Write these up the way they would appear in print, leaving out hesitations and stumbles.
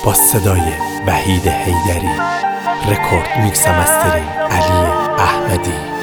با صدای وحید حیدری، رکورد میکس مسترینگ علی احمدی.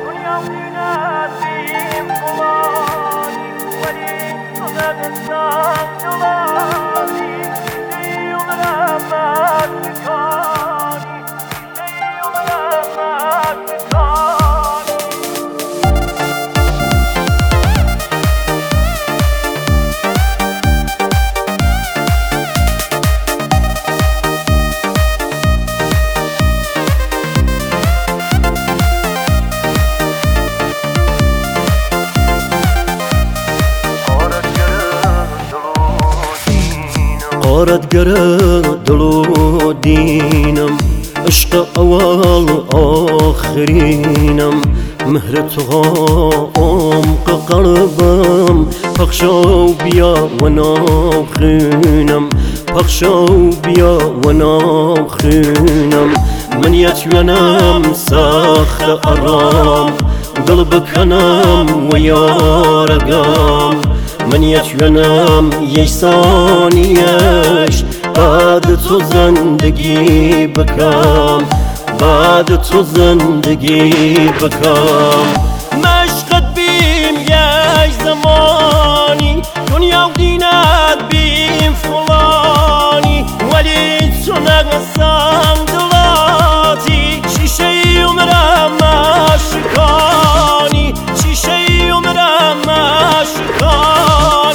غارت گره دلو دینم، عشق اول آخرینم، مهر تو عمق قلبم، پخشو بیا و ناخینم، پخشو بیا و ناخینم. من یتوانم ساخت آرام، دل بکنم و یارگم. من یتوانم یک ثانیه‌اش بعد تو زندگی بکم، بعد تو زندگی بکم. مشقت بیم یک زمانی، دنیا و دینت بیم فلانی، ولی تو نگسم دلاتی، شیشه عمرم مشکانی، شیشه عمرم مشکانی.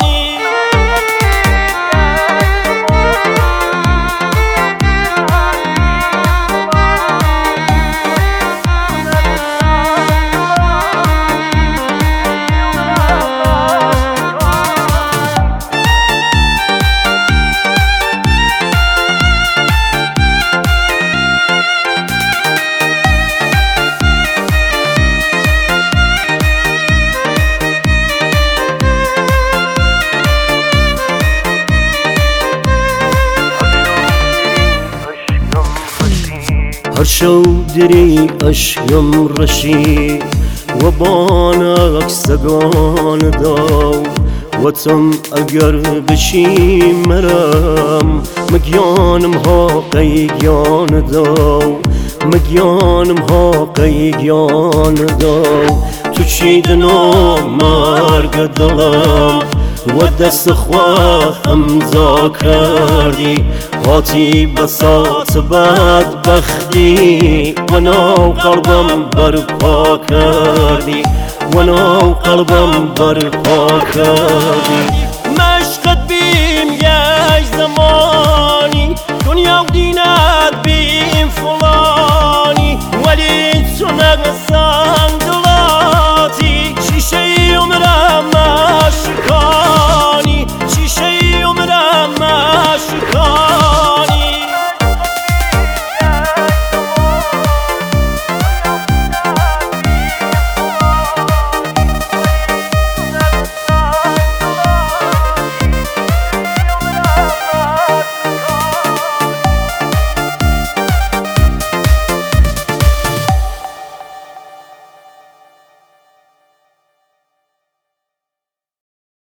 هر شو دری اشکم رشی و بانک سگان داو، و تم اگر بشی مرم مگیانم ها قیگیان داو، مگیانم ها قیگیان داو. تو چیدنو مرگ دلم و دست خواه امضا کردی، هاتی بساط بدبختی و نو قلبم برپا کردی، و نو قلبم برپا کردی. مشقت بی